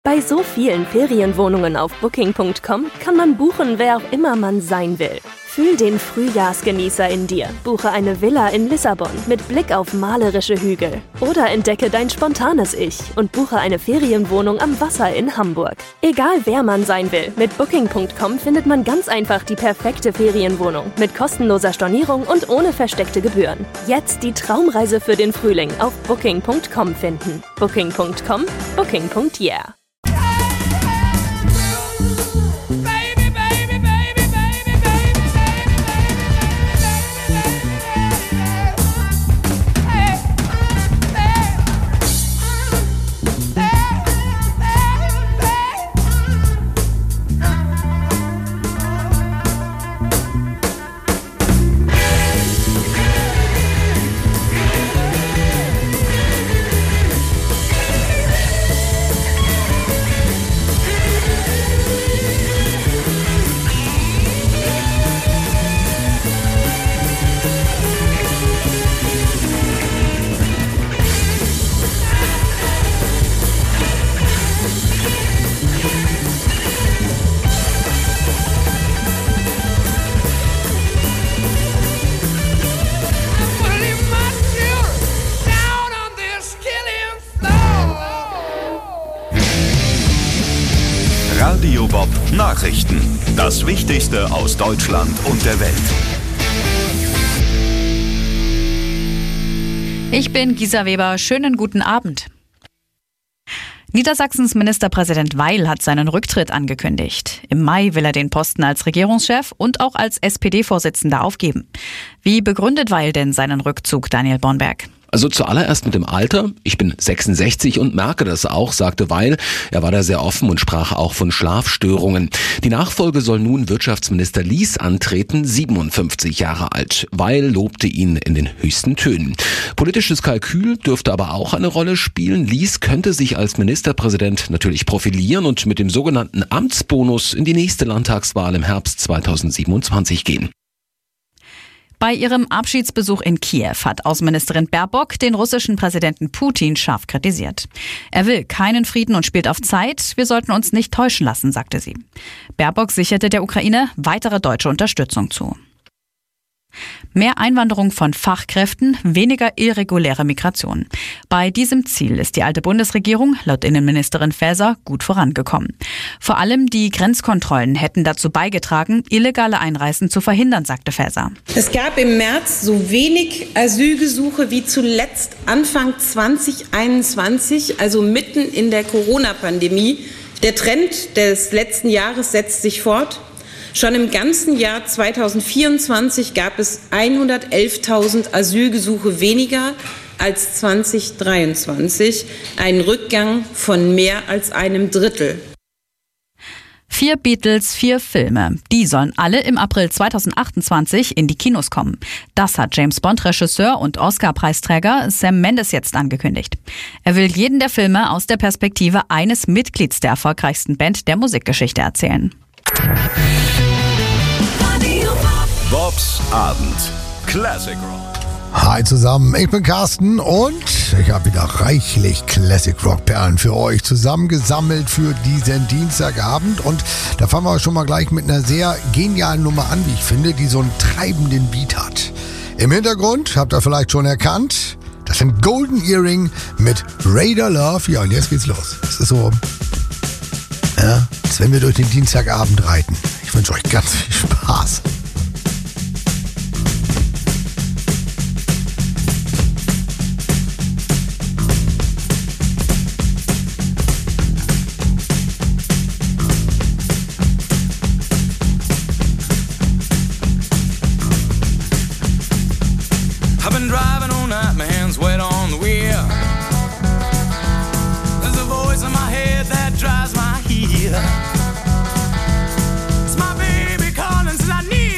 Bei so vielen Ferienwohnungen auf Booking.com kann man buchen, wer auch immer man sein will. Fühl den Frühjahrsgenießer in dir. Buche eine Villa in Lissabon mit Blick auf malerische Hügel. Oder entdecke dein spontanes Ich und buche eine Ferienwohnung am Wasser in Hamburg. Egal wer man sein will, mit Booking.com findet man ganz einfach die perfekte Ferienwohnung mit kostenloser Stornierung und ohne versteckte Gebühren. Jetzt die Traumreise für den Frühling auf Booking.com finden. Booking.com, Booking.yeah. Radio Bob Nachrichten. Das Wichtigste aus Deutschland und der Welt. Ich bin Gisa Weber. Schönen guten Abend. Niedersachsens Ministerpräsident Weil hat seinen Rücktritt angekündigt. Im Mai will er den Posten als Regierungschef und auch als SPD-Vorsitzender aufgeben. Wie begründet Weil denn seinen Rückzug, Daniel Bornberg? Also zuallererst mit dem Alter. Ich bin 66 und merke das auch, sagte Weil. Er war da sehr offen und sprach auch von Schlafstörungen. Die Nachfolge soll nun Wirtschaftsminister Lies antreten, 57 Jahre alt. Weil lobte ihn in den höchsten Tönen. Politisches Kalkül dürfte aber auch eine Rolle spielen. Lies könnte sich als Ministerpräsident natürlich profilieren und mit dem sogenannten Amtsbonus in die nächste Landtagswahl im Herbst 2027 gehen. Bei ihrem Abschiedsbesuch in Kiew hat Außenministerin Baerbock den russischen Präsidenten Putin scharf kritisiert. Er will keinen Frieden und spielt auf Zeit. Wir sollten uns nicht täuschen lassen, sagte sie. Baerbock sicherte der Ukraine weitere deutsche Unterstützung zu. Mehr Einwanderung von Fachkräften, weniger irreguläre Migration. Bei diesem Ziel ist die alte Bundesregierung, laut Innenministerin Faeser, gut vorangekommen. Vor allem die Grenzkontrollen hätten dazu beigetragen, illegale Einreisen zu verhindern, sagte Faeser. Es gab im März so wenig Asylgesuche wie zuletzt Anfang 2021, also mitten in der Corona-Pandemie. Der Trend des letzten Jahres setzt sich fort. Schon im ganzen Jahr 2024 gab es 111.000 Asylgesuche weniger als 2023, ein Rückgang von mehr als einem Drittel. 4 Beatles, 4 Filme. Die sollen alle im April 2028 in die Kinos kommen. Das hat James-Bond-Regisseur und Oscar-Preisträger Sam Mendes jetzt angekündigt. Er will jeden der Filme aus der Perspektive eines Mitglieds der erfolgreichsten Band der Musikgeschichte erzählen. Bobs Abend. Classic Rock. Hi zusammen, ich bin Carsten und ich habe wieder reichlich Classic Rock Perlen für euch zusammengesammelt für diesen Dienstagabend. Und da fangen wir schon mal gleich mit einer sehr genialen Nummer an, wie ich finde, die so einen treibenden Beat hat. Im Hintergrund, habt ihr vielleicht schon erkannt, das sind Golden Earring mit Raider Love. Ja, und jetzt geht's los. Es ist so, ja, als wenn wir durch den Dienstagabend reiten. Ich wünsche euch ganz viel Spaß. I've been driving all night, my hands wet on the wheel. There's a voice in my head that drives my heel. It's my baby calling, says I need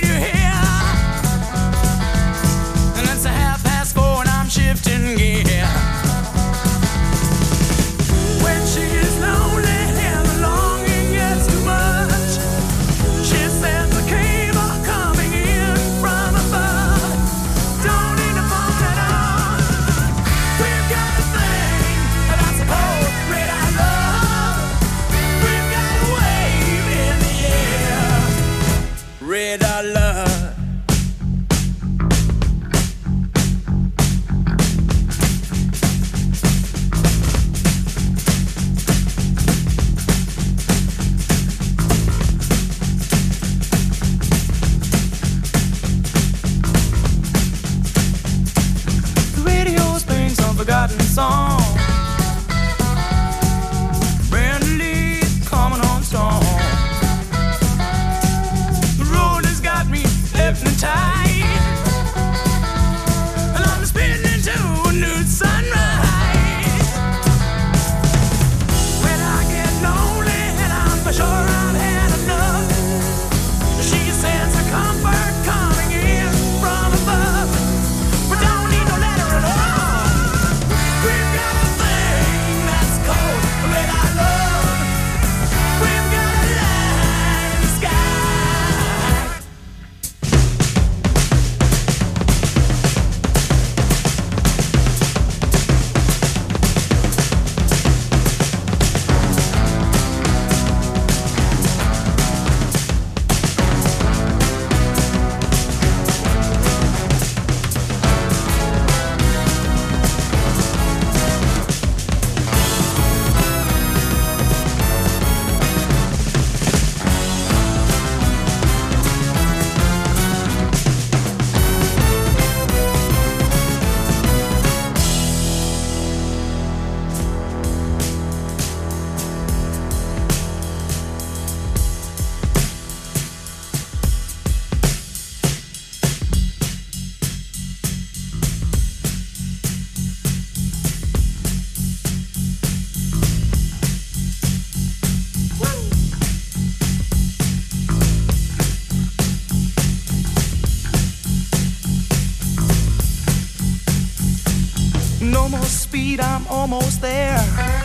almost speed, I'm almost there.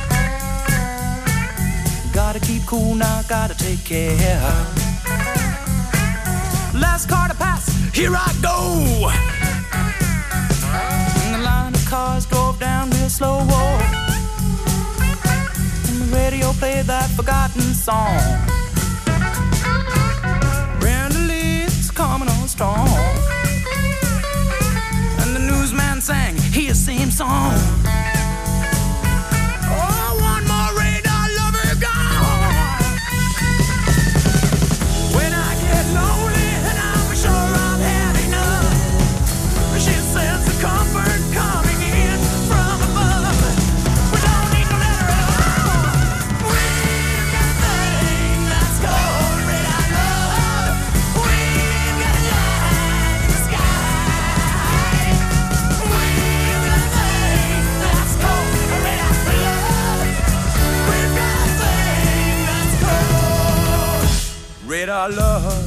Gotta keep cool now, gotta take care. Last car to pass, here I go. And the line of cars drove down real slow. And the radio played that forgotten song. Brenda Lee's coming on strong. And the newsman sang his same song. Oh, one more radar lover gone. When I get lonely and I'm sure I've had enough, she says the comfort coming in from above. We don't need no letter at all. We've got a thing that's called radar love. We've got a light in the sky. We've got a thing that's called radar love. We've got a thing that's called radar love.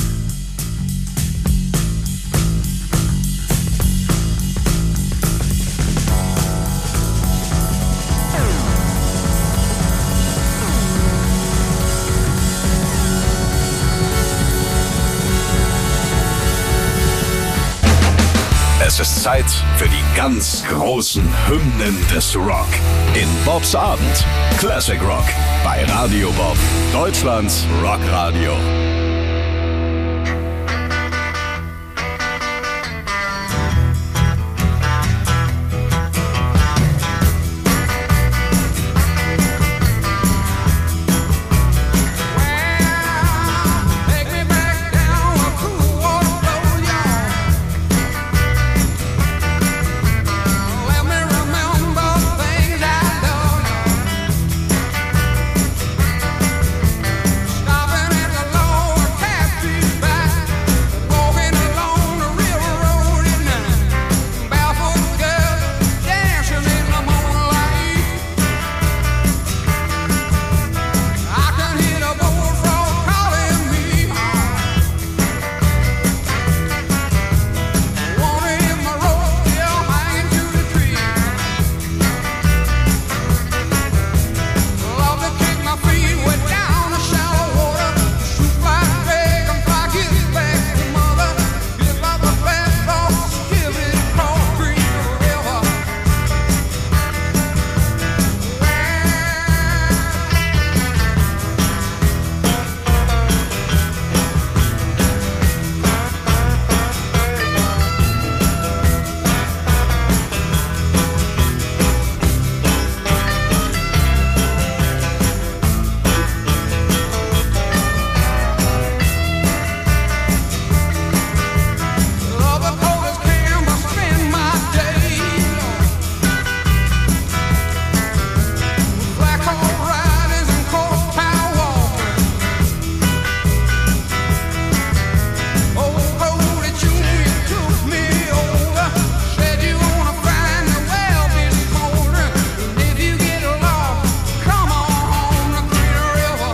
Es ist Zeit für die ganz großen Hymnen des Rock. In Bobs Abend. Classic Rock. Bei Radio Bob. Deutschlands Rockradio. Take me back down a cool water road, y'all. Let me remember things I've done. Stopping at the lower Caffrey's back, walking along the railroad at night. Barefoot girls dancing in the moonlight. I can hear the bullfrog calling me. Wanna hit my rope, still hanging to the tree. Love to kick my feet way down the shallow water. Shoot like a dragonfly, get back to mother. Just like a fast dog, skip it across Green River. Love the coldest can, but spend my days with black hole riders and cold town walkers. Old Cody Jr. took me over, said you wanna find the well this colder. And if you get lost, come on home to Green River.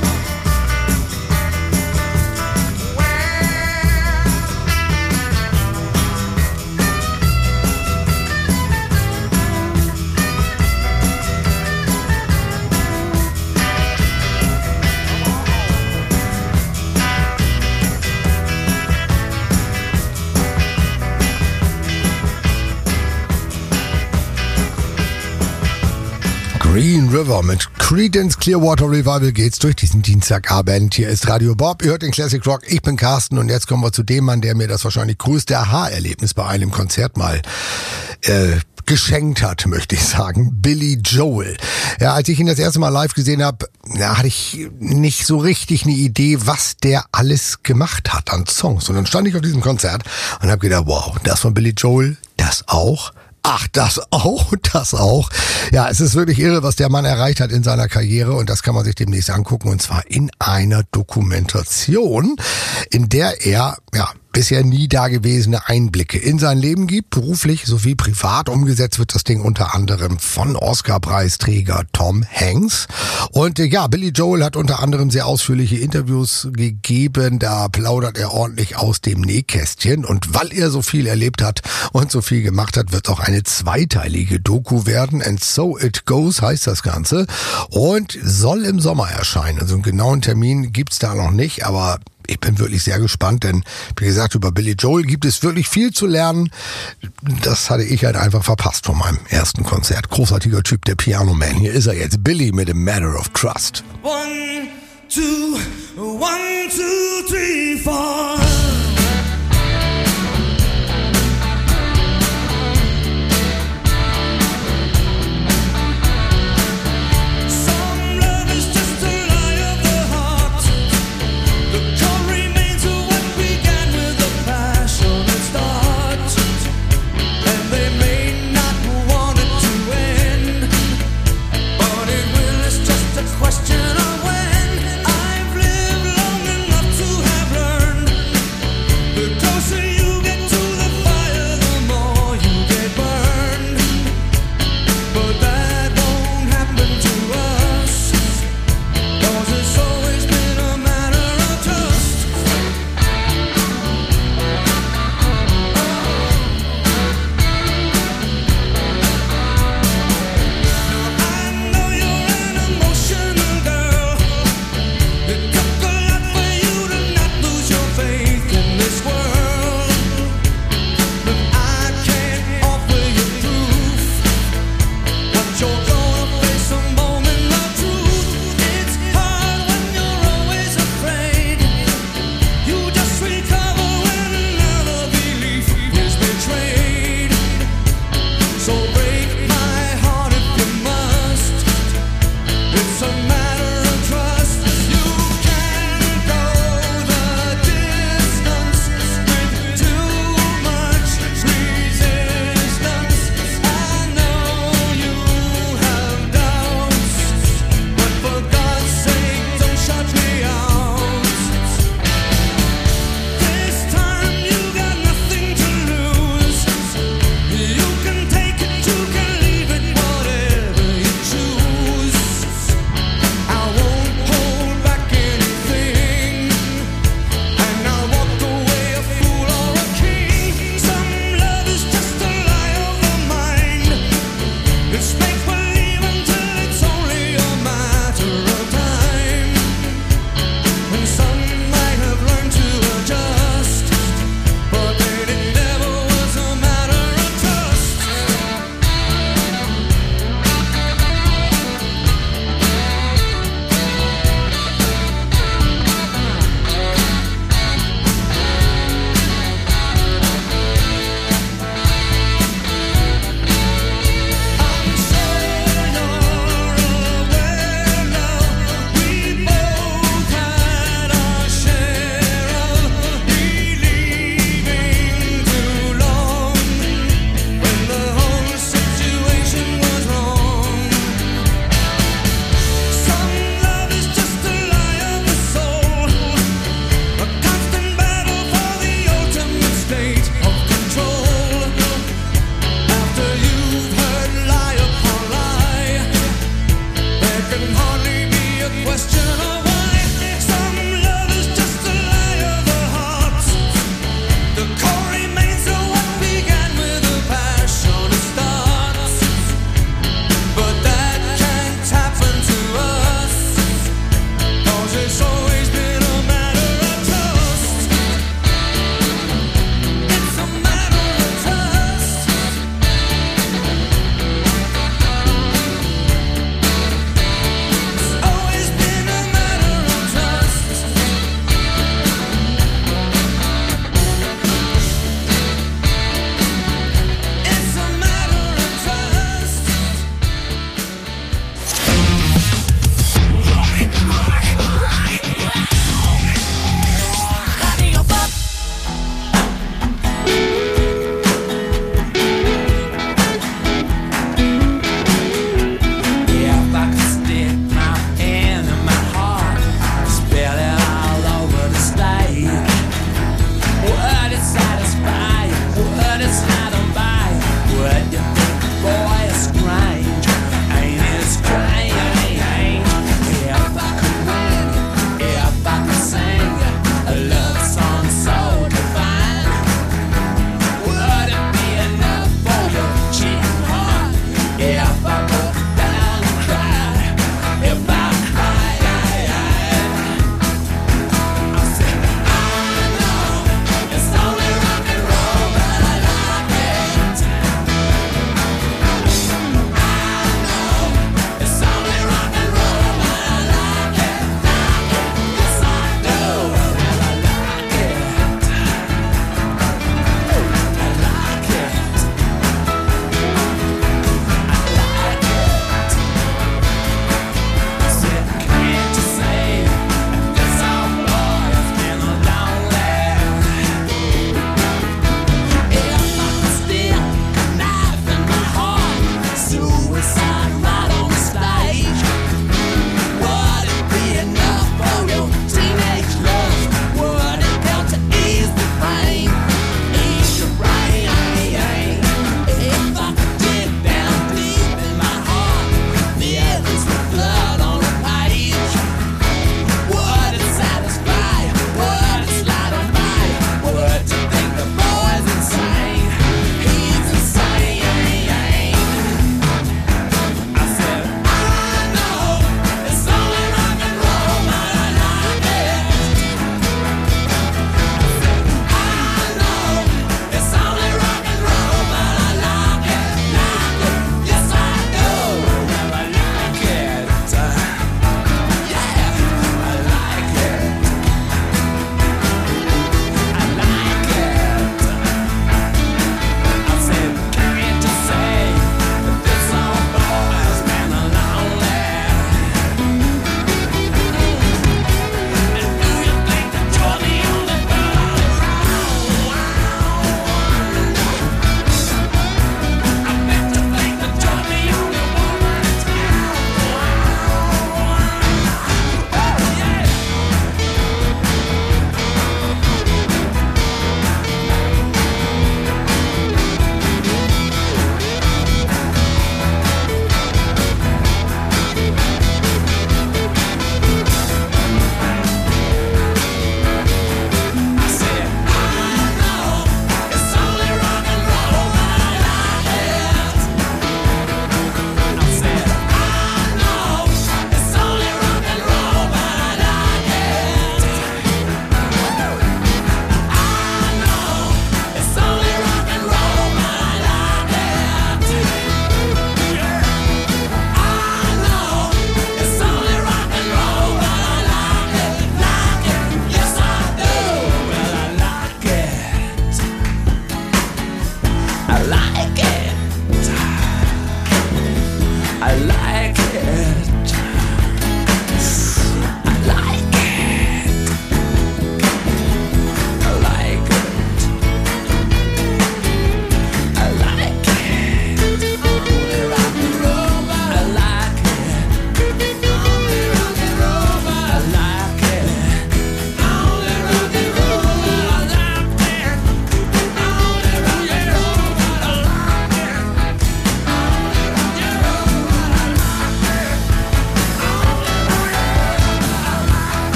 Green River mit Creedence Clearwater Revival geht's durch diesen Dienstagabend. Hier ist Radio Bob, ihr hört den Classic Rock, ich bin Carsten und jetzt kommen wir zu dem Mann, der mir das wahrscheinlich größte Aha-Erlebnis bei einem Konzert mal geschenkt hat, möchte ich sagen. Billy Joel. Ja, als ich ihn das erste Mal live gesehen habe, hatte ich nicht so richtig eine Idee, was der alles gemacht hat an Songs. Und dann stand ich auf diesem Konzert und habe gedacht, wow, das von Billy Joel, das auch? Ach, das auch. Ja, es ist wirklich irre, was der Mann erreicht hat in seiner Karriere und das kann man sich demnächst angucken und zwar in einer Dokumentation, in der er, bisher nie dagewesene Einblicke in sein Leben gibt, beruflich sowie privat. Umgesetzt wird das Ding unter anderem von Oscar-Preisträger Tom Hanks. Und ja, Billy Joel hat unter anderem sehr ausführliche Interviews gegeben. Da plaudert er ordentlich aus dem Nähkästchen. Und weil er so viel erlebt hat und so viel gemacht hat, wird auch eine zweiteilige Doku werden. And So It Goes heißt das Ganze. Und soll im Sommer erscheinen. Also einen genauen Termin gibt's da noch nicht, aber ich bin wirklich sehr gespannt, denn wie gesagt, über Billy Joel gibt es wirklich viel zu lernen. Das hatte ich halt einfach verpasst von meinem ersten Konzert. Großartiger Typ, der Piano Man. Hier ist er jetzt, Billy mit A Matter of Trust. 1, 2, 1, 2, 3, 4. Question of when. I've lived long enough to have learned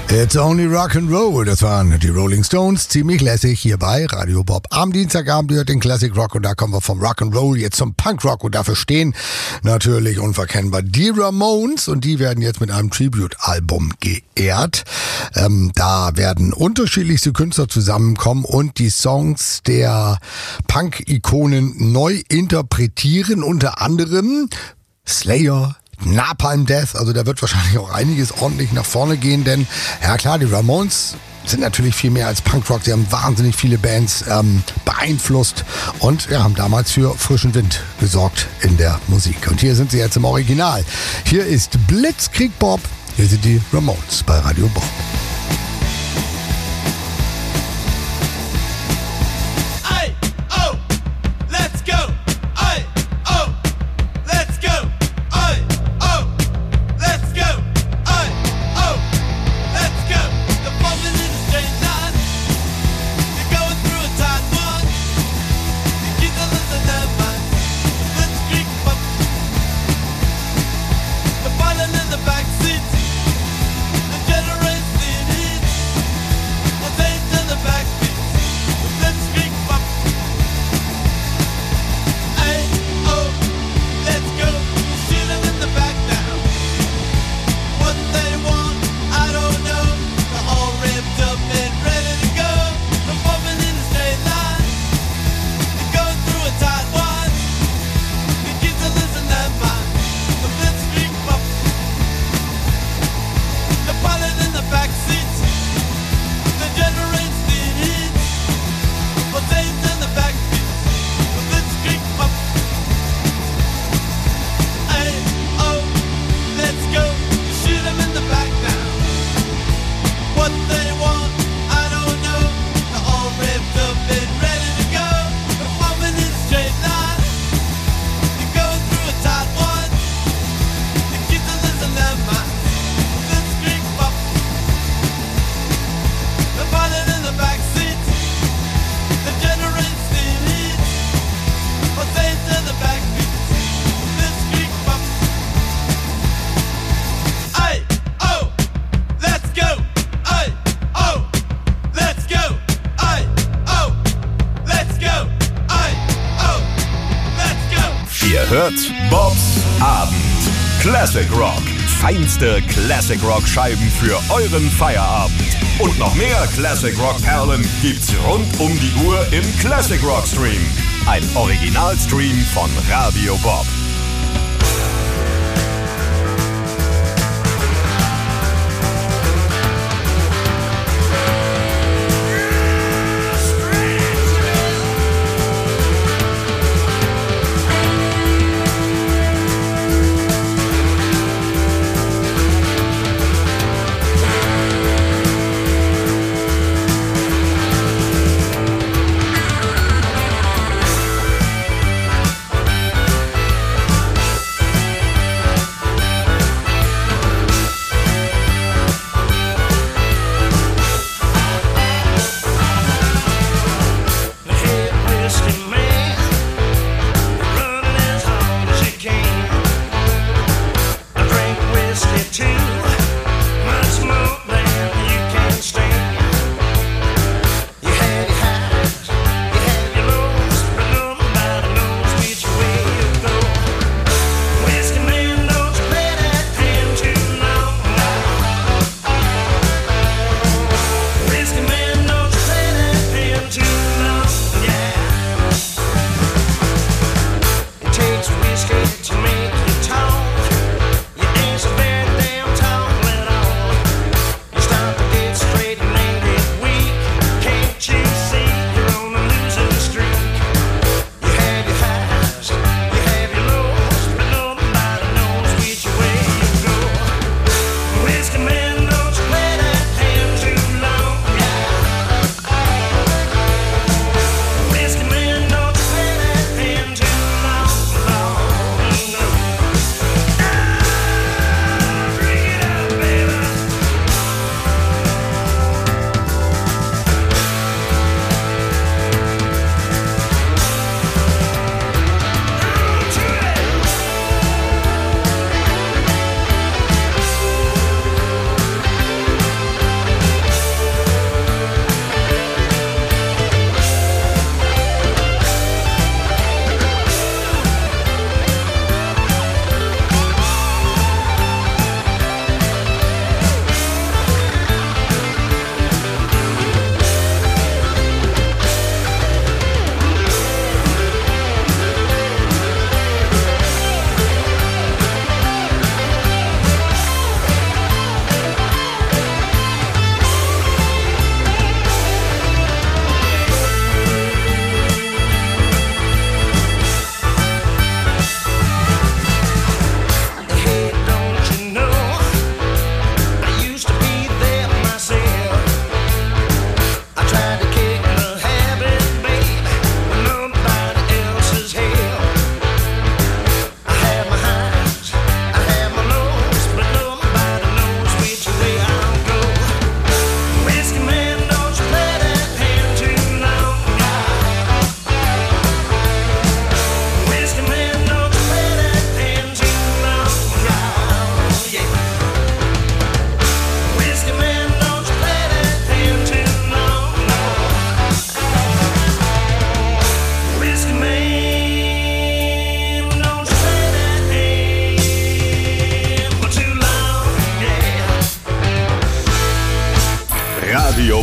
It's only rock and roll. Das waren die Rolling Stones. Ziemlich lässig hier bei Radio Bob. Am Dienstagabend hört den Classic Rock und da kommen wir vom Rock and Roll jetzt zum Punk Rock und dafür stehen natürlich unverkennbar die Ramones und die werden jetzt mit einem Tribute-Album geehrt. Da werden unterschiedlichste Künstler zusammenkommen und die Songs der Punk-Ikonen neu interpretieren, unter anderem Slayer, Napalm Death, also da wird wahrscheinlich auch einiges ordentlich nach vorne gehen, denn ja klar, die Ramones sind natürlich viel mehr als Punkrock, sie haben wahnsinnig viele Bands beeinflusst und haben damals für frischen Wind gesorgt in der Musik. Und hier sind sie jetzt im Original. Hier ist Blitzkrieg Bob, hier sind die Ramones bei Radio Bob. Hört Bobs Abend. Classic Rock. Feinste Classic Rock Scheiben für euren Feierabend. Und noch mehr Classic Rock Perlen gibt's rund um die Uhr im Classic Rock Stream. Ein Originalstream von Radio Bob.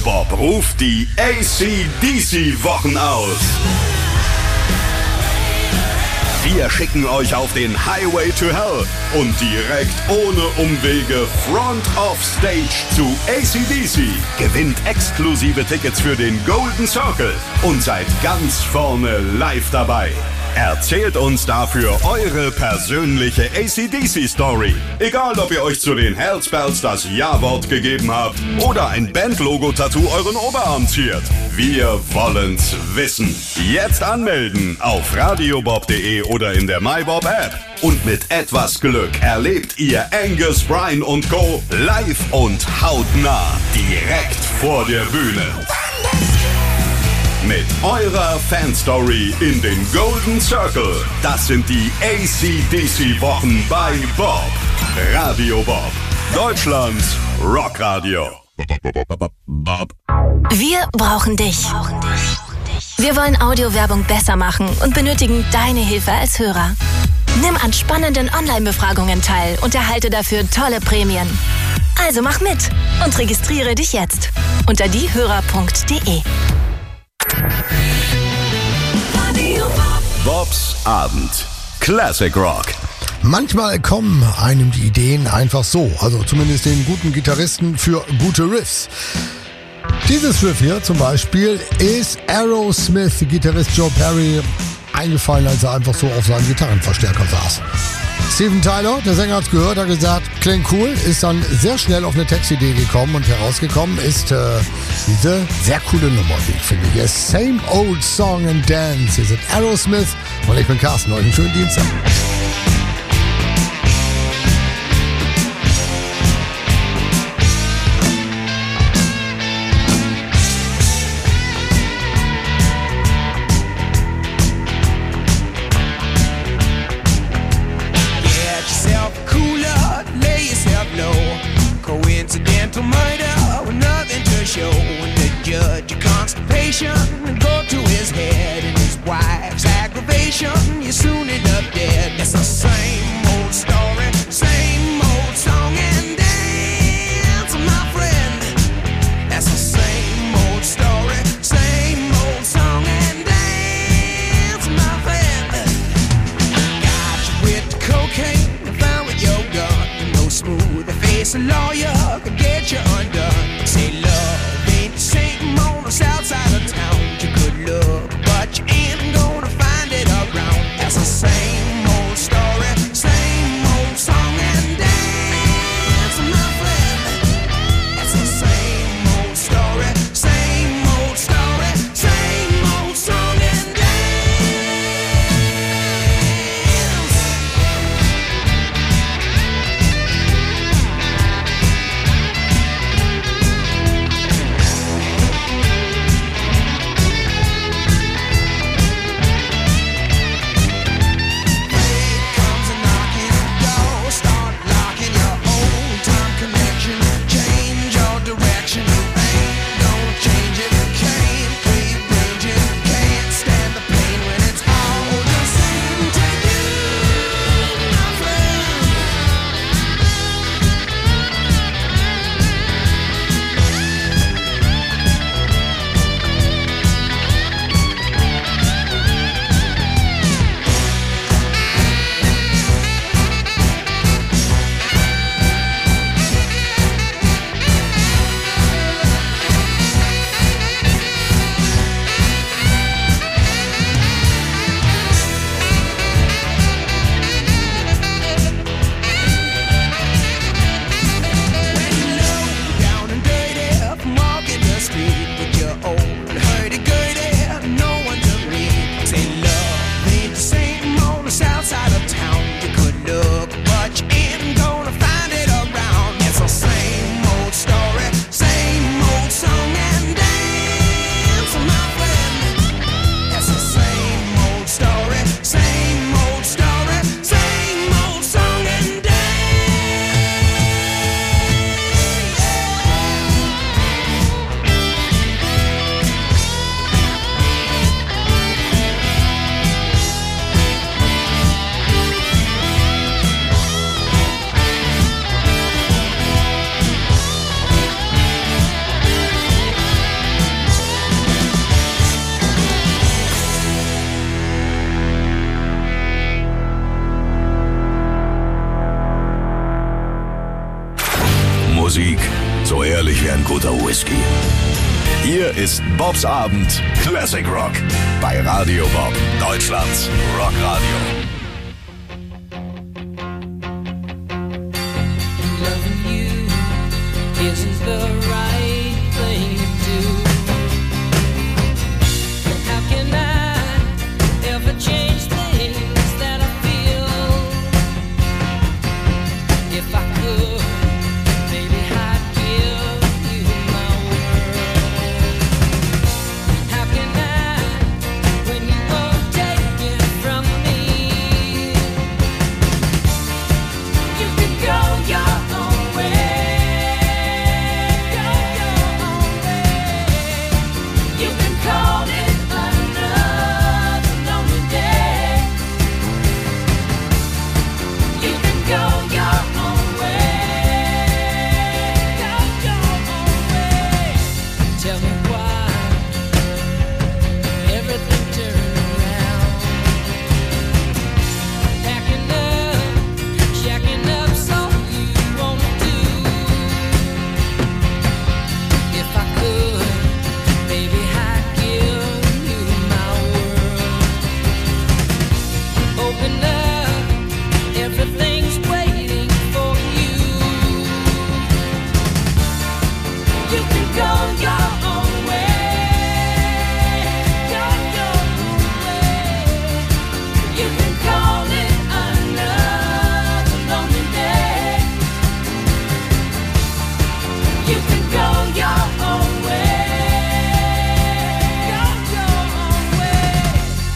Bob ruft die AC/DC-Wochen aus. Wir schicken euch auf den Highway to Hell und direkt ohne Umwege Front of Stage zu AC/DC. Gewinnt exklusive Tickets für den Golden Circle und seid ganz vorne live dabei. Erzählt uns dafür eure persönliche AC/DC-Story. Egal, ob ihr euch zu den Hellspells das Ja-Wort gegeben habt oder ein Bandlogo-Tattoo euren Oberarm ziert. Wir wollen's wissen. Jetzt anmelden auf radiobob.de oder in der MyBob-App. Und mit etwas Glück erlebt ihr Angus, Bryan und Co. live und hautnah direkt vor der Bühne. Mit eurer Fanstory in den Golden Circle. Das sind die AC/DC-Wochen bei Bob. Radio Bob. Deutschlands Rockradio. Wir brauchen dich. Wir wollen Audiowerbung besser machen und benötigen deine Hilfe als Hörer. Nimm an spannenden Online-Befragungen teil und erhalte dafür tolle Prämien. Also mach mit und registriere dich jetzt unter diehörer.de. Bobs Abend. Classic Rock. Manchmal kommen einem die Ideen einfach so, also zumindest den guten Gitarristen für gute Riffs. Dieses Riff hier zum Beispiel ist Aerosmith-Gitarrist Joe Perry eingefallen, als er einfach so auf seinem Gitarrenverstärker saß. Steven Tyler, der Sänger, hat's gehört, hat gesagt, klingt cool, ist dann sehr schnell auf eine Textidee gekommen und herausgekommen ist diese sehr coole Nummer, wie ich finde. Hier ist Same Old Song and Dance. Hier sind Aerosmith und ich bin Carsten. Euch einen schönen Dienstag. Coincidental murder with nothing to show. And the judge, your constipation, go to his head. And his wife's aggravation, you soon end up dead. It's the same old story, same old song and dance, my friend. That's the same old story, same old song and dance, my friend. Got you with the cocaine, found with your gun. No smooth face a lawyer could get you undone. Say love ain't the same on the south side of town. You could look, but you ain't gonna find it around. That's the same old story, same old song and dance, my friend. That's the same old story, same old story, same old song and dance. Musik, so ehrlich wie ein guter Whisky. Hier ist Bobs Abend Classic Rock bei Radio Bob, Deutschlands Rockradio. Loving you isn't the right thing to do. How can I ever change things that I feel? If I could, maybe I'd give you my world. How can I, when you won't take it from me? You can go your own way. Go your own way. You can call it another lonely day. You can go your own way. Go your own way. Tell me why everything turned around. Packing up, shacking up, so you wanna do. If I could, maybe I'd give you my world. Open up, everything's waiting for you. You can go your own way. Go your own way. You can call it another lonely day. You can go your own way. Go your own way.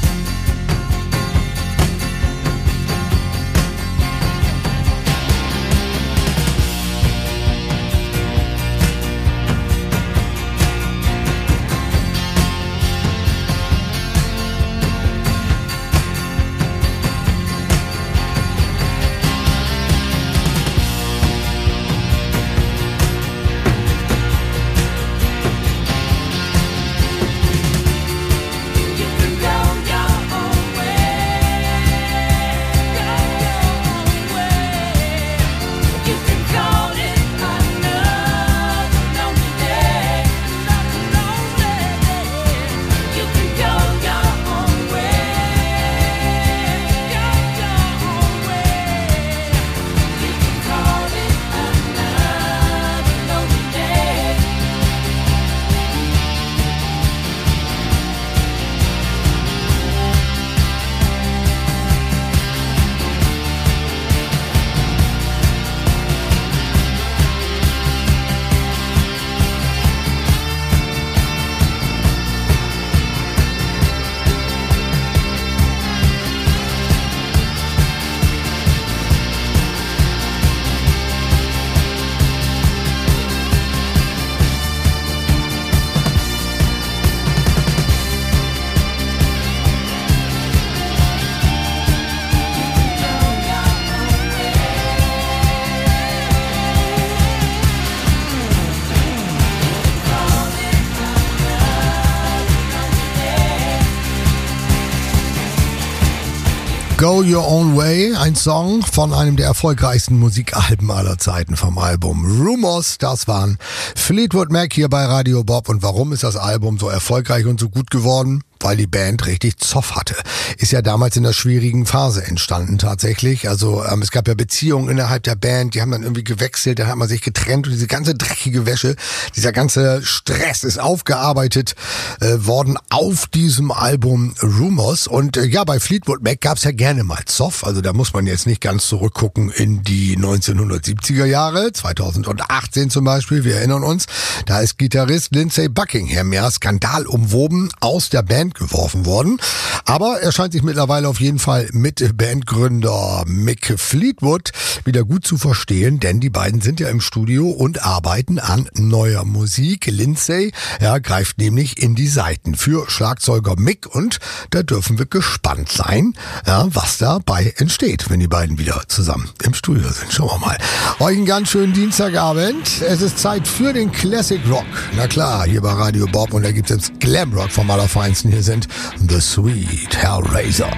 You can go your own way. Go your own way. You can call it another lonely day. Another lonely day. You can go your own way. Go your own way. You can call it another lonely day. Go Your Own Way, ein Song von einem der erfolgreichsten Musikalben aller Zeiten vom Album Rumors. Das waren Fleetwood Mac hier bei Radio Bob. Und warum ist das Album so erfolgreich und so gut geworden? Weil die Band richtig Zoff hatte. Ist ja damals in der schwierigen Phase entstanden tatsächlich. Also es gab ja Beziehungen innerhalb der Band, die haben dann irgendwie gewechselt, dann hat man sich getrennt und diese ganze dreckige Wäsche, dieser ganze Stress ist aufgearbeitet worden auf diesem Album Rumors. Und ja, bei Fleetwood Mac gab's ja gerne mal Zoff. Also da muss man jetzt nicht ganz zurückgucken in die 1970er Jahre, 2018 zum Beispiel, wir erinnern uns. Da ist Gitarrist Lindsey Buckingham ja skandalumwoben aus der Band geworfen worden. Aber er scheint sich mittlerweile auf jeden Fall mit Bandgründer Mick Fleetwood wieder gut zu verstehen, denn die beiden sind ja im Studio und arbeiten an neuer Musik. Lindsey greift nämlich in die Saiten für Schlagzeuger Mick und da dürfen wir gespannt sein, was dabei entsteht, wenn die beiden wieder zusammen im Studio sind. Schauen wir mal. Euch einen ganz schönen Dienstagabend. Es ist Zeit für den Classic Rock. Na klar, hier bei Radio Bob und da gibt es jetzt Glam Rock vom Allerfeinsten. Hier sind The Sweet Hellraiser.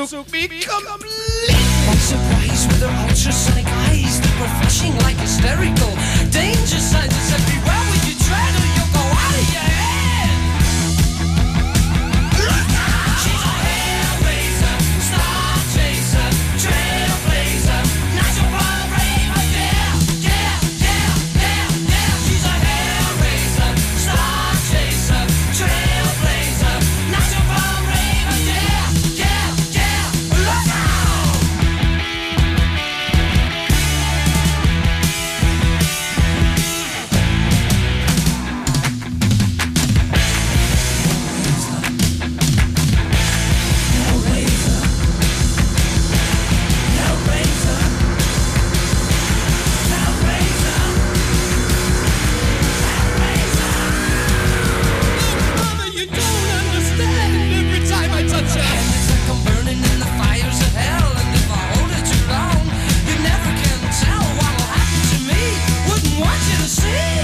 took me completely by surprise with her ultrasonic eyes that were flashing like hysterical danger signs. It's everywhere when you tread or you'll go out of your head. Look out! She's a hellraiser, star chaser, trailblazer, natural born raver, yeah, yeah, yeah, yeah, yeah. She's a hellraiser, star chaser, trailblazer, natural born raver, yeah, yeah, yeah. Look out! Mother, you don't understand. Every time I touch her, it's like I'm burning in the fires of hell. And if I hold it too long, you never can tell what'll happen to me. Wouldn't want you to see.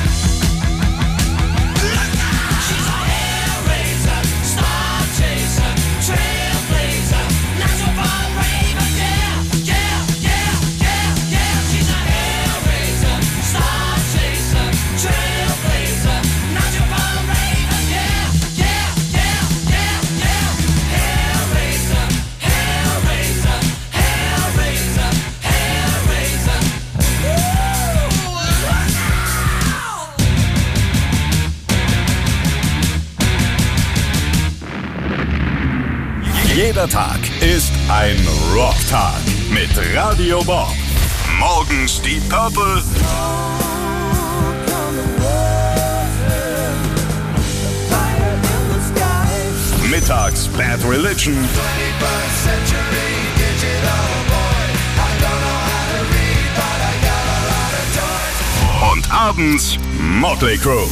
Look out! She's a hellraiser, star chaser, trailblazer, natural born raver, yeah, yeah, yeah, yeah, yeah. She's a hellraiser, star chaser, trailblazer, natural born raver, yeah, yeah, yeah, yeah, yeah. Hellraiser, hellraiser, hellraiser, hellraiser. Ooh, look out! Jeder Tag ist ein Rocktag mit Radio Bob. Morgens die Purple. Mittags Bad Religion. Und abends Motley Crue.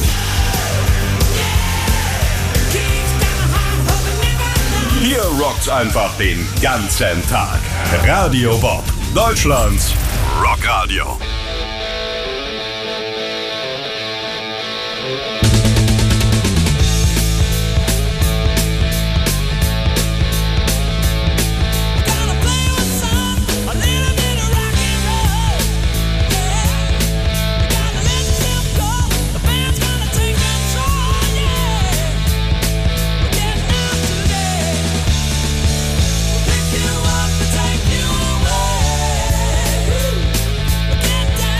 Hier rockt's einfach den ganzen Tag. Radio Bob, Deutschlands Rockradio. Gonna play with some, a little bit of rock and roll. Yeah, you gotta let yourself go. The band's gonna take control. Yeah, we're getting out today. We'll pick you up and take you away. We'll get down.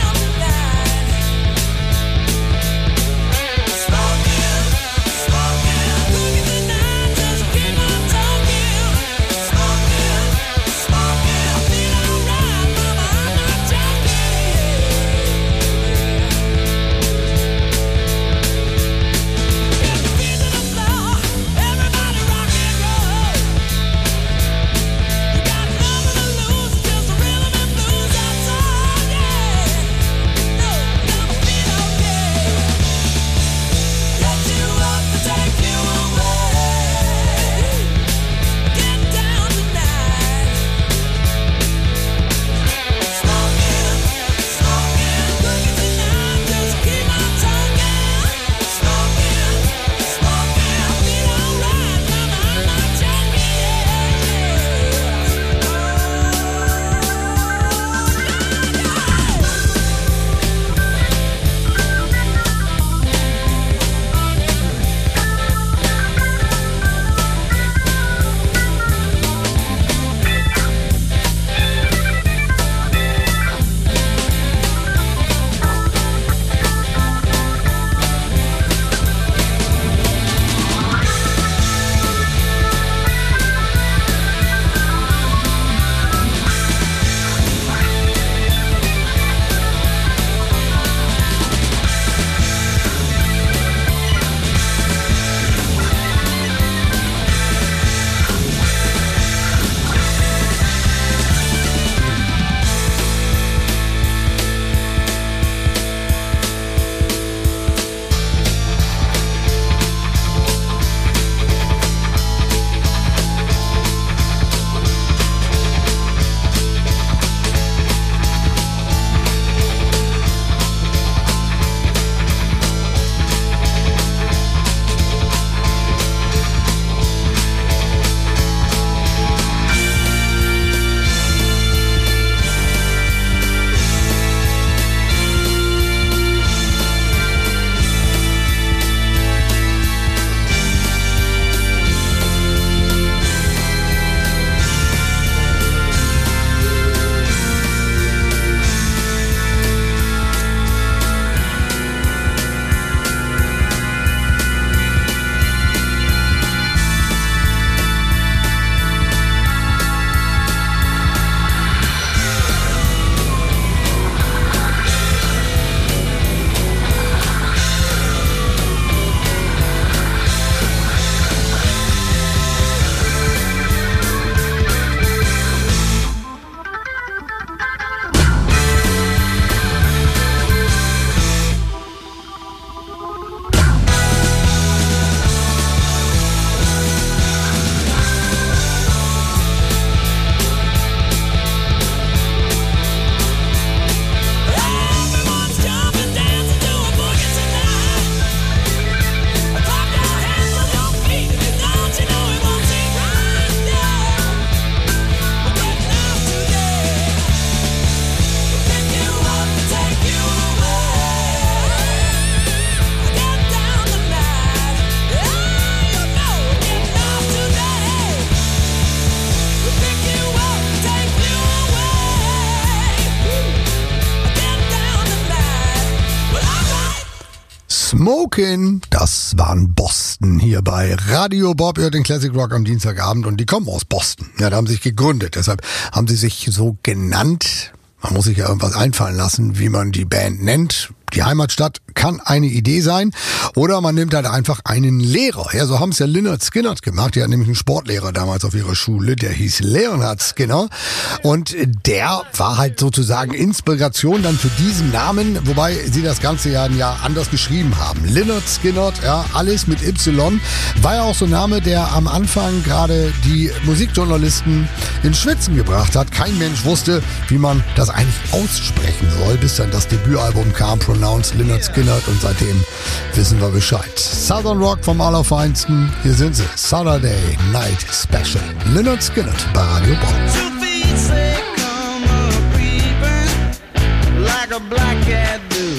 Smokin', das waren Boston hier bei Radio Bob. Ihr hört den Classic Rock am Dienstagabend und die kommen aus Boston. Ja, da haben sie sich gegründet, deshalb haben sie sich so genannt. Man muss sich ja irgendwas einfallen lassen, wie man die Band nennt. Die Heimatstadt kann eine Idee sein. Oder man nimmt halt einfach einen Lehrer. Ja, so haben es ja Lynyrd Skynyrd gemacht. Die hat nämlich einen Sportlehrer damals auf ihrer Schule. Der hieß Leonard Skinner. Und der war halt sozusagen Inspiration dann für diesen Namen. Wobei sie das Ganze ja ein Jahr anders geschrieben haben. Lynyrd Skynyrd, ja, alles mit Y. War ja auch so ein Name, der am Anfang gerade die Musikjournalisten ins Schwitzen gebracht hat. Kein Mensch wusste, wie man das eigentlich aussprechen soll, bis dann das Debütalbum kam, Pronounced Lynyrd Skynyrd, und seitdem wissen wir Bescheid. Southern Rock vom Allerfeinsten, hier sind sie, Saturday Night Special. Lynyrd Skynyrd bei Radio Bob. 2 feet say come a creeping like a black cat do,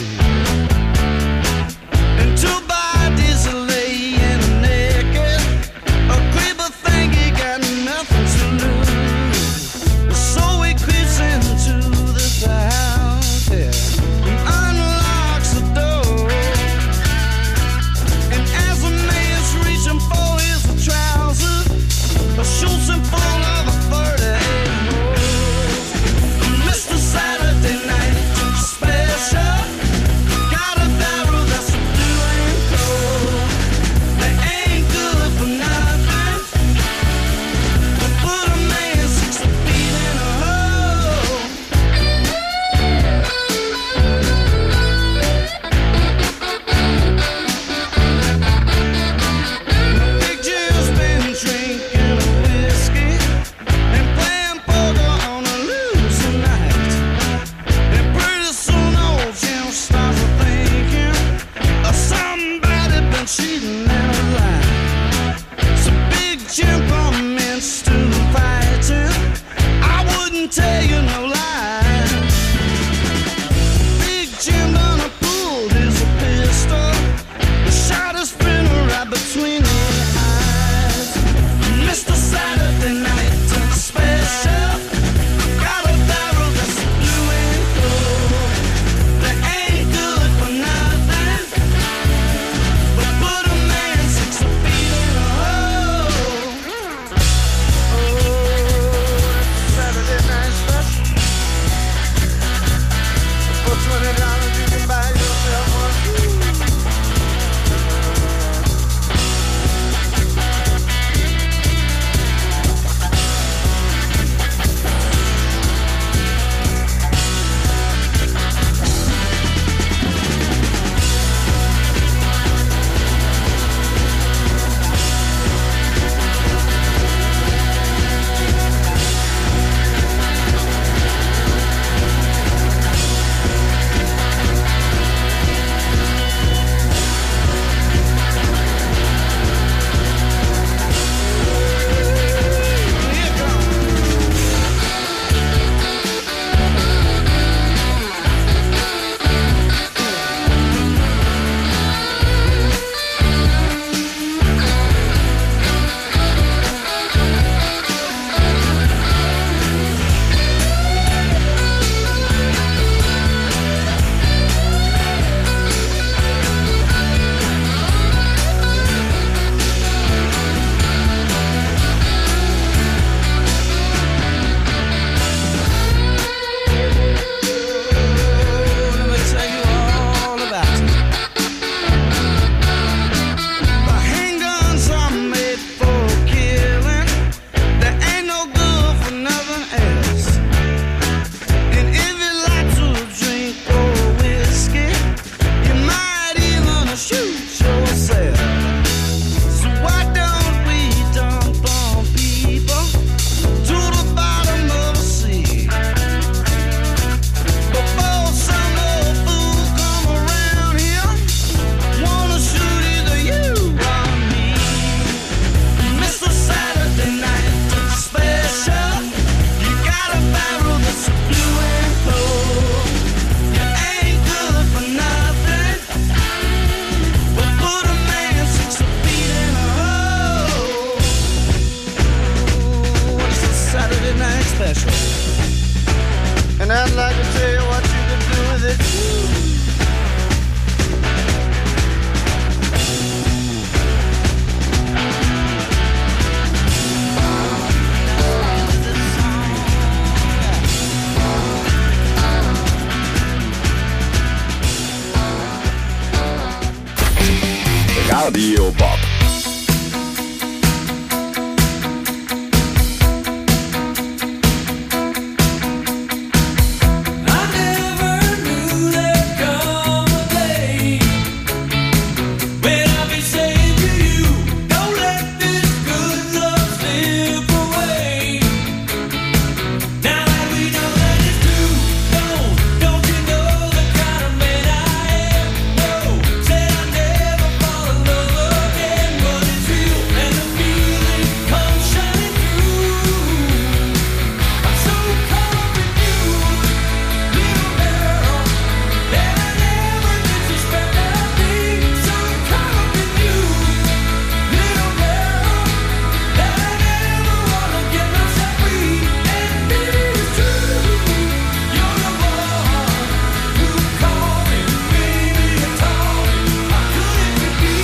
and 2 bodies are laying naked. A creeper think he got nothing to lose, so he creeps into the house, yeah, and unlocks the door. And as the man's reaching for his trousers, shoots him full of a 38 holes. Mr. Saturday Night Special, got a barrel that's blue and cold. They ain't good for nothing, but put a man 6 feet in a hole. Big Jim's been drinking whiskey and playing poker on a losing night. And pretty soon old Jim starts thinking somebody been cheating in her life. So Big Jim commenced to fighting. I wouldn't tell you no lie. Big Jim done pulled his pistol, shot his friend right between the eyes. Mr. Saturday Night Special, got a barrel that's blue and gold. They ain't good for nothing, but put a man 6 feet in a hole. Oh, Saturday Night Special. For $20 you can buy yourself one. Let me tell you all about it. The handguns are made for killing. They ain't no good for nothing else. And if you like to drink whiskey, you might even shoot yourself. So why don't we dump on people to the bottom of the sea? Before some old fool come around here, wanna shoot either you or me. Mr. Saturday Night Special, you got a barrel that's blue and cold. You ain't good for nothing, but put a man 6 feet in a hole. What's the Saturday Night Special? And I'd like to tell you what you could do with it. Radio Bob. I never knew there'd come a day when I'd be saying to you, don't let this good love slip away. Now that we know that it's true, don't you know the kind of man I am? No, said I'd never fall in love again, but it's real and the feeling comes shining through. I'm so caught up in you, little girl, that I never disrespect a thing. So caught up in you, little girl, that I never wanna get myself free. And baby, it's true, you're the one who called me, baby, you told me how good it could be.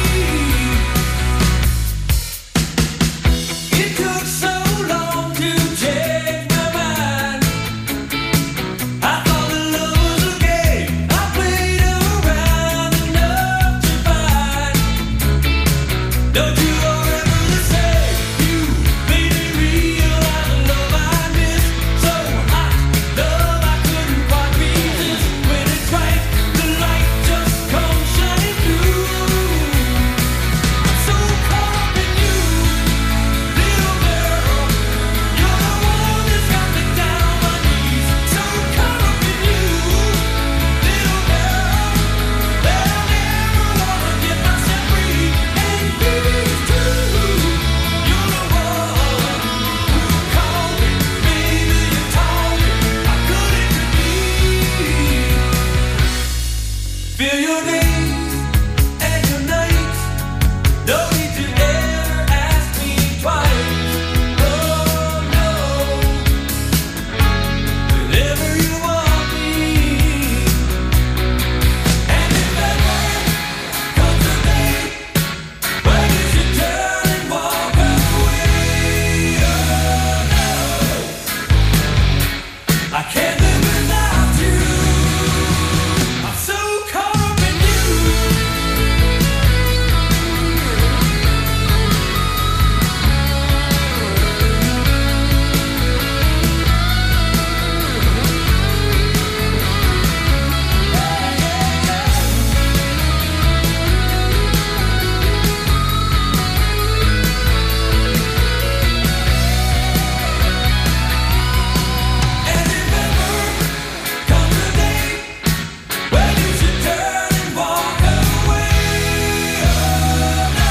It took so long to change my mind. I thought that love was a game. I played around enough to find. Don't you ever say you made me realize the love I missed. So hot, love I couldn't quite resist. When it's right, the light just comes shining through. I'm so caught up in you, little girl. You're the one that's got me down on my knees. So caught up in you, little girl, that I never wanna get myself free. And baby, it's true, you're the one who called me, baby, you told me how good it could be. Feel your days and your nights. No need to ever ask me twice. Oh no, whenever you want me. And if ever comes a day when you should turn and walk away, oh no, I can't live without you. I'm so caught up in you. And if ever comes a day when you should turn and walk away, oh no,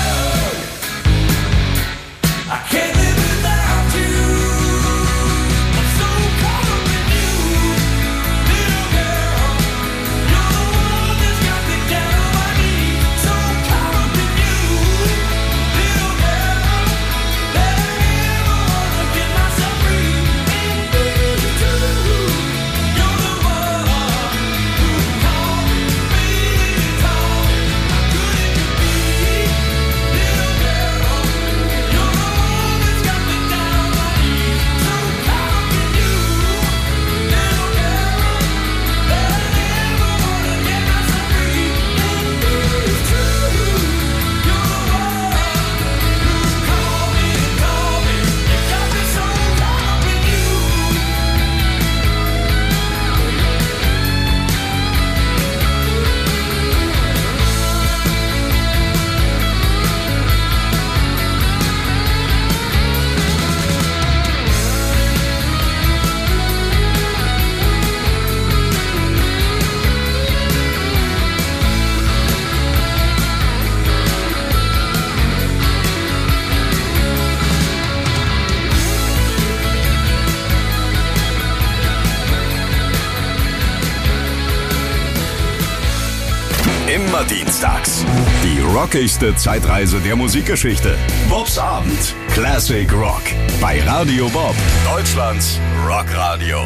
I can't live without you. I'm so caught up in you, little girl. You're the one that's got me down on my knees. So caught up in you, little girl, that I never wanna get myself free. And baby, it's true, you're the one who called me, baby, you told me how good it could be. Little girl, you're the one that's got me down on my knees. So caught up in you, little girl, that I never wanna get myself free. And baby, it's true, you're the one who called me, you got me so caught up in you. Immer dienstags. Die rockigste Zeitreise der Musikgeschichte. Bobs Abend. Classic Rock. Bei Radio Bob. Deutschlands Rockradio.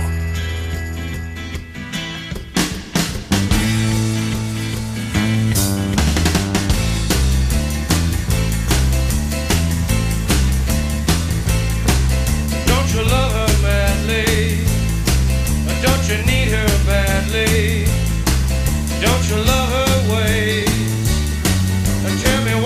Don't you love her madly? Don't you need her badly? Don't you love her ways? Tell me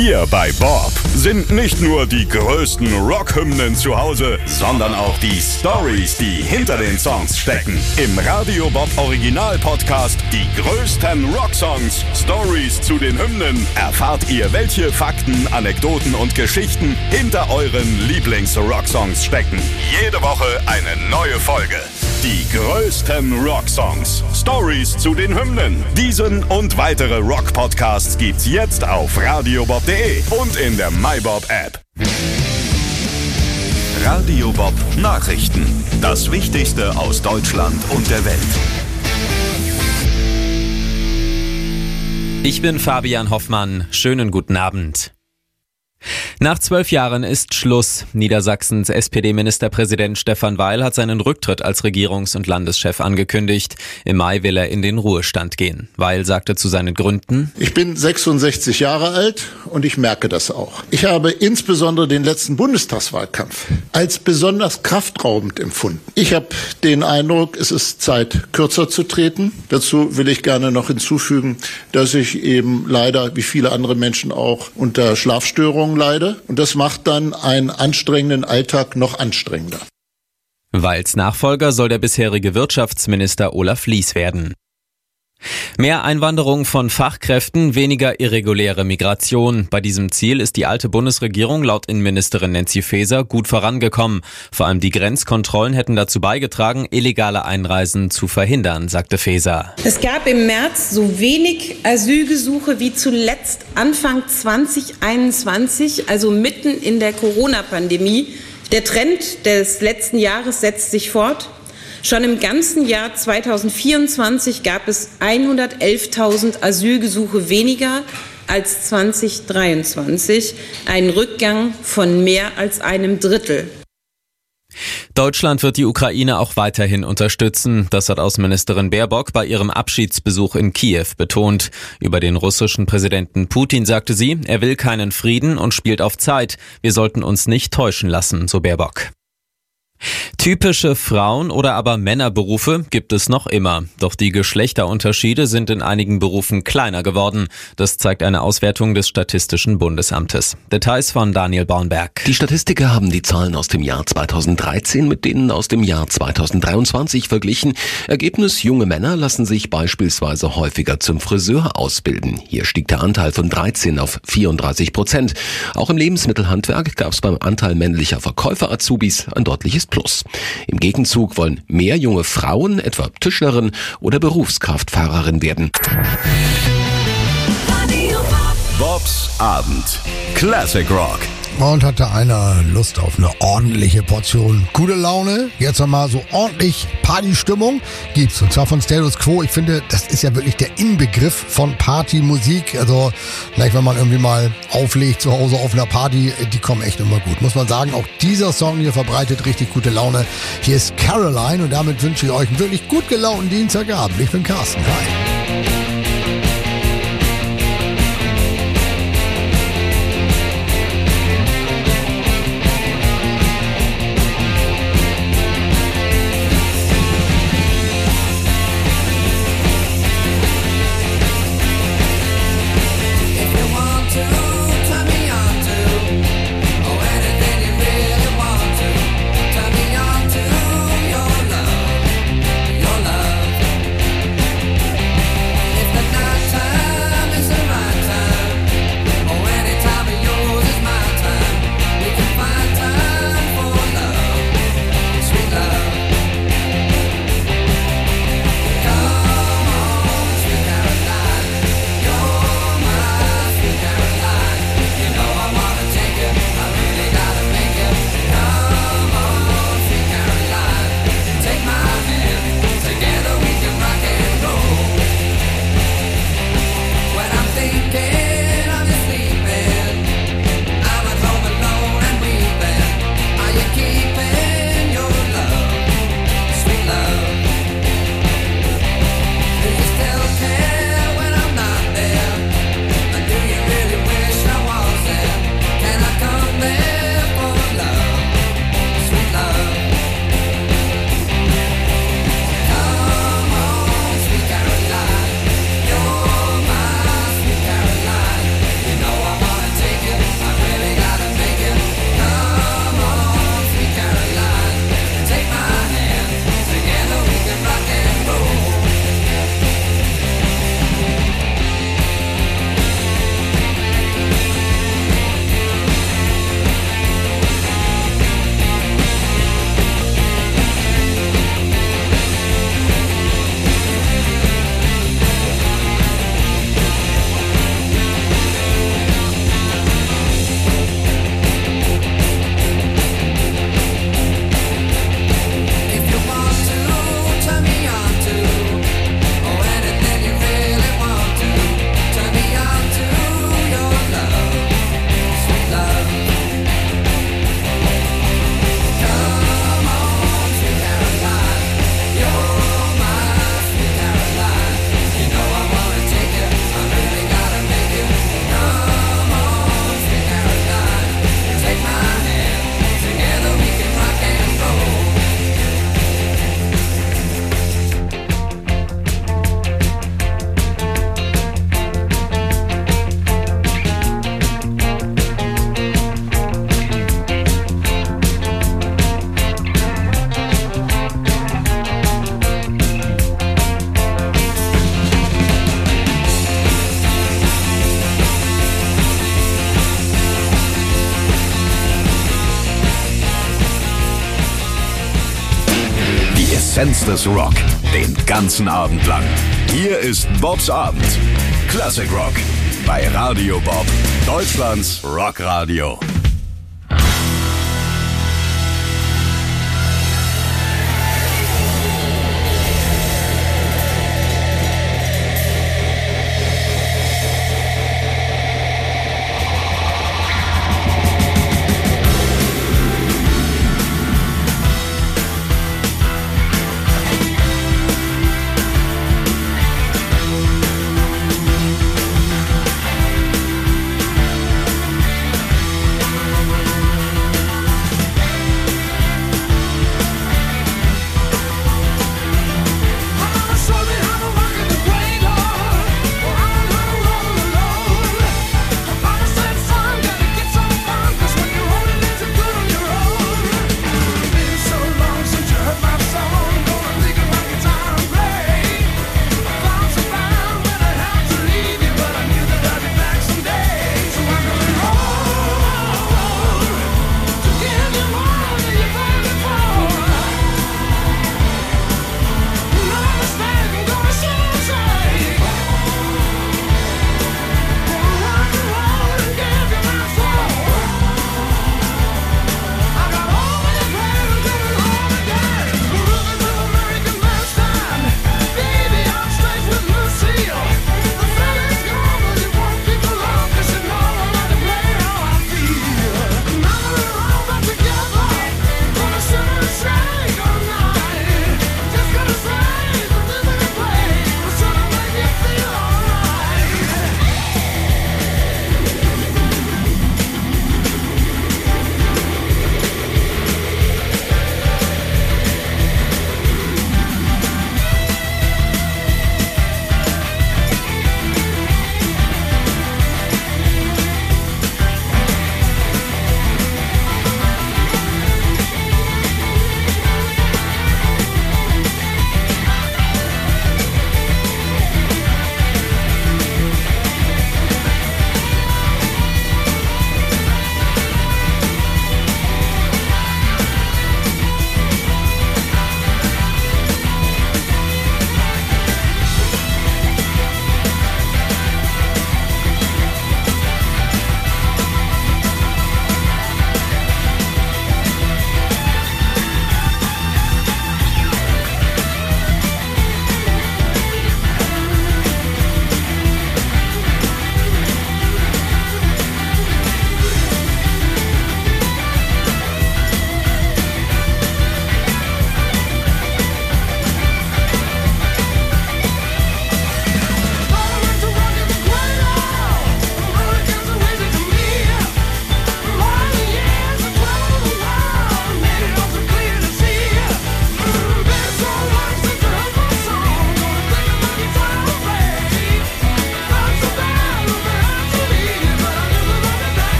Hier bei Bob sind nicht nur die größten Rockhymnen zu Hause, sondern auch die Stories, die hinter den Songs stecken. Im Radio Bob Original Podcast Die größten Rocksongs, Stories zu den Hymnen, erfahrt ihr, welche Fakten, Anekdoten und Geschichten hinter euren Lieblings-Rocksongs stecken. Jede Woche eine neue Folge. Die größten Rocksongs, Stories zu den Hymnen. Diesen und weitere Rock-Podcasts gibt's jetzt auf radiobob.de und in der MyBob-App. Radio Bob Nachrichten. Das Wichtigste aus Deutschland und der Welt. Ich bin Fabian Hoffmann. Schönen guten Abend. Nach 12 Jahren ist Schluss. Niedersachsens SPD-Ministerpräsident Stefan Weil hat seinen Rücktritt als Regierungs- und Landeschef angekündigt. Im Mai will er in den Ruhestand gehen. Weil sagte zu seinen Gründen: Ich bin 66 Jahre alt und ich merke das auch. Ich habe insbesondere den letzten Bundestagswahlkampf als besonders kraftraubend empfunden. Ich habe den Eindruck, es ist Zeit, kürzer zu treten. Dazu will ich gerne noch hinzufügen, dass ich eben leider, wie viele andere Menschen auch, unter Schlafstörungen leide. Und das macht dann einen anstrengenden Alltag noch anstrengender. Weils Nachfolger soll der bisherige Wirtschaftsminister Olaf Lies werden. Mehr Einwanderung von Fachkräften, weniger irreguläre Migration. Bei diesem Ziel ist die alte Bundesregierung laut Innenministerin Nancy Faeser gut vorangekommen. Vor allem die Grenzkontrollen hätten dazu beigetragen, illegale Einreisen zu verhindern, sagte Faeser. Es gab im März so wenig Asylgesuche wie zuletzt Anfang 2021, also mitten in der Corona-Pandemie. Der Trend des letzten Jahres setzt sich fort. Schon im ganzen Jahr 2024 gab es 111.000 Asylgesuche weniger als 2023, ein Rückgang von mehr als einem Drittel. Deutschland wird die Ukraine auch weiterhin unterstützen. Das hat Außenministerin Baerbock bei ihrem Abschiedsbesuch in Kiew betont. Über den russischen Präsidenten Putin sagte sie, er will keinen Frieden und spielt auf Zeit. Wir sollten uns nicht täuschen lassen, so Baerbock. Typische Frauen- oder aber Männerberufe gibt es noch immer. Doch die Geschlechterunterschiede sind in einigen Berufen kleiner geworden. Das zeigt eine Auswertung des Statistischen Bundesamtes. Details von Daniel Baunberg. Die Statistiker haben die Zahlen aus dem Jahr 2013 mit denen aus dem Jahr 2023 verglichen. Ergebnis: junge Männer lassen sich beispielsweise häufiger zum Friseur ausbilden. Hier stieg der Anteil von 13 auf 34%. Auch im Lebensmittelhandwerk gab es beim Anteil männlicher Verkäufer-Azubis ein deutliches Plus. Im Gegenzug wollen mehr junge Frauen, etwa Tischlerin oder Berufskraftfahrerin werden. Bobs Abend. Classic Rock. Und hatte einer Lust auf eine ordentliche Portion gute Laune? Jetzt nochmal so ordentlich Partystimmung gibt's. Und zwar von Status Quo. Ich finde, das ist ja wirklich der Inbegriff von Partymusik. Also vielleicht, wenn man irgendwie mal auflegt zu Hause auf einer Party, die kommen echt immer gut. Muss man sagen, auch dieser Song hier verbreitet richtig gute Laune. Hier ist Caroline und damit wünsche ich euch einen wirklich gut gelaunten Dienstagabend. Ich bin Carsten. Hi. Essenz des Rock. Den ganzen Abend lang. Hier ist Bobs Abend. Classic Rock. Bei Radio Bob. Deutschlands Rockradio.